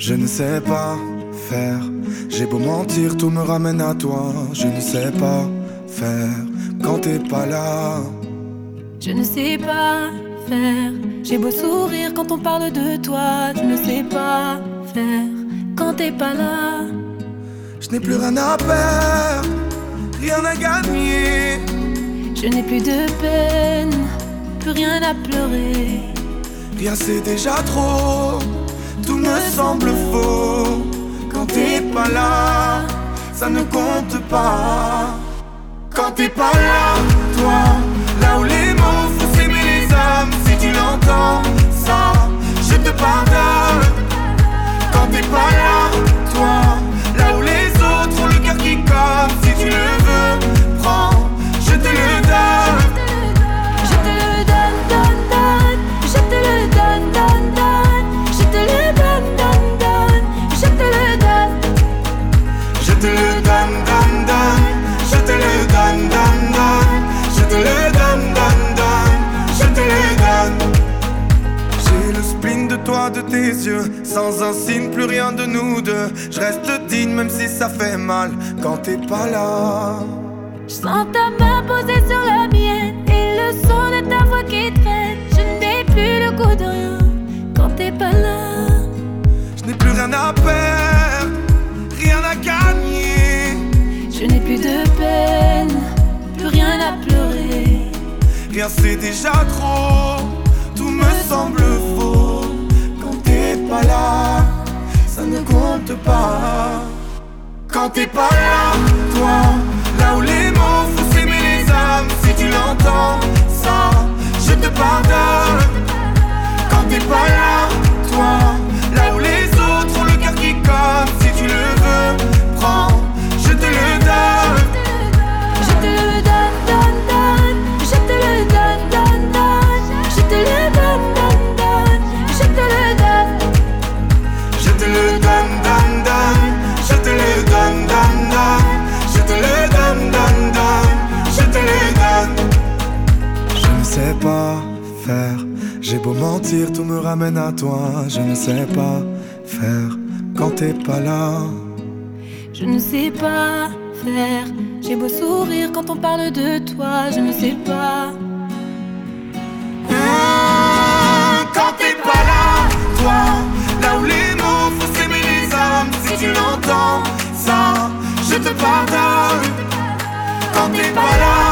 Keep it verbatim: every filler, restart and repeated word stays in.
Je ne sais pas faire. J'ai beau mentir, tout me ramène à toi. Je ne sais pas faire quand t'es pas là. Je ne sais pas faire. J'ai beau sourire quand on parle de toi. Je ne sais pas faire quand t'es pas là. Je n'ai plus rien à perdre, rien à gagner. Je n'ai plus de peine, plus rien à pleurer. Rien c'est déjà trop, tout me semble faux. Quand t'es pas là, ça ne compte pas. Quand t'es pas là, toi, là où les mots font s'aimer les âmes. Si tu l'entends, ça, je te pardonne. Quand t'es pas là, toi, là où les autres ont le cœur qui colle. Si tu le veux, prends, je te le donne. Je te le donne, donne, donne. Je te le donne, donne, donne. Je te le donne, donne, donne. Je te le donne. Je te le donne, donne, donne. Je te le donne, donne, donne. Je te le donne, donne, donne. Je te le donne. J'ai le spleen de toi, de tes yeux. Sans un signe, plus rien de nous deux. Je reste digne même si ça fait mal quand t'es pas là. Je sens ta main posée sur la mienne et le son de ta voix qui traîne. Je n'ai plus le goût de rien quand t'es pas là. Je n'ai plus rien à perdre, rien à gagner. Je n'ai plus de peine, plus rien à pleurer. Rien c'est déjà trop, tout me semble faux. Quand t'es pas là, ça ne compte pas. Quand t'es pas là, toi, là où les mots font s'aimer les âmes. Si tu l'entends, ça, je te pardonne. Quand t'es pas là, toi, là où les autres ont le cœur qui colle. Si tu le veux, prends, je te le donne. Je te le donne, donne, donne. Je te le donne, donne, donne. Je te le donne, donne, donne. Je te le donne. Je te le donne, donne, donne. Je te le donne, donne, donne. Je te le donne, donne, donne. Je te le donne. Je ne sais pas faire. J'ai beau mentir, tout me ramène à toi. Je ne sais pas faire quand t'es pas là. Je ne sais pas faire. J'ai beau sourire quand on parle de toi. Je ne sais pas. Mmh, quand t'es pas là, toi, là où les mots font s'aimer les âmes. Si tu l'entends, ça, je te pardonne. Quand t'es pas là,